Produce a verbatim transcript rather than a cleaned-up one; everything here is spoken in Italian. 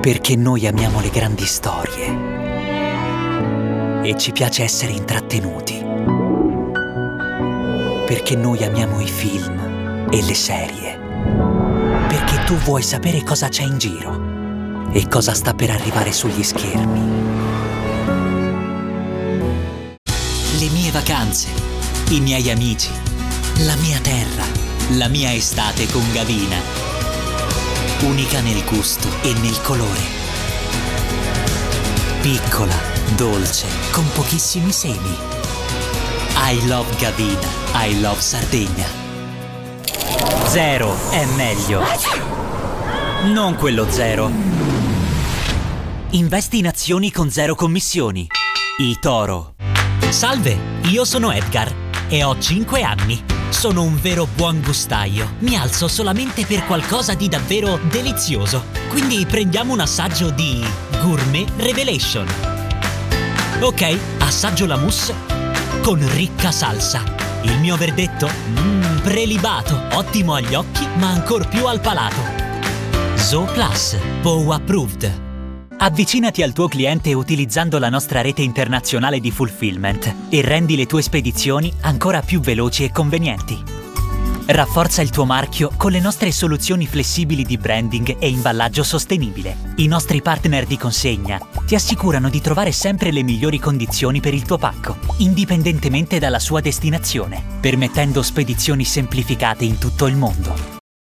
Perché noi amiamo le grandi storie e ci piace essere intrattenuti. Perché noi amiamo i film e le serie. Perché tu vuoi sapere cosa c'è in giro e cosa sta per arrivare sugli schermi. Le mie vacanze, i miei amici, la mia terra, la mia estate con Gavina. Unica nel gusto e nel colore. Piccola, dolce, con pochissimi semi. I love Gavina, I love Sardegna. Zero è meglio. Non quello zero. Investi in azioni con zero commissioni. eToro. Salve, io sono Edgar e ho cinque anni. Sono un vero buon gustaio. Mi alzo solamente per qualcosa di davvero delizioso. Quindi prendiamo un assaggio di Gourmet Revelation. Ok, assaggio la mousse con ricca salsa. Il mio verdetto? Mmm, prelibato, ottimo agli occhi ma ancor più al palato. Zooplus, P O W approved. Avvicinati al tuo cliente utilizzando la nostra rete internazionale di fulfillment e rendi le tue spedizioni ancora più veloci e convenienti. Rafforza il tuo marchio con le nostre soluzioni flessibili di branding e imballaggio sostenibile. I nostri partner di consegna ti assicurano di trovare sempre le migliori condizioni per il tuo pacco, indipendentemente dalla sua destinazione, permettendo spedizioni semplificate in tutto il mondo.